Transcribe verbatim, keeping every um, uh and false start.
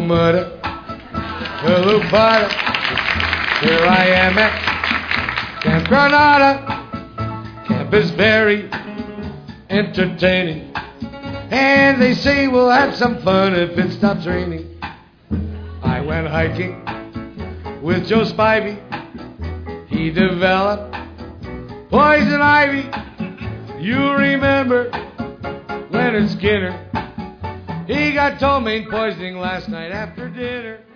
Mudder, Hello Butter. Here I am at Camp Granada. Camp is very entertaining, and they say we'll have some fun if it stops raining. I went hiking with Joe Spivey. He developed poison ivy. You remember Leonard Skinner? He got ptomaine poisoning last night after dinner.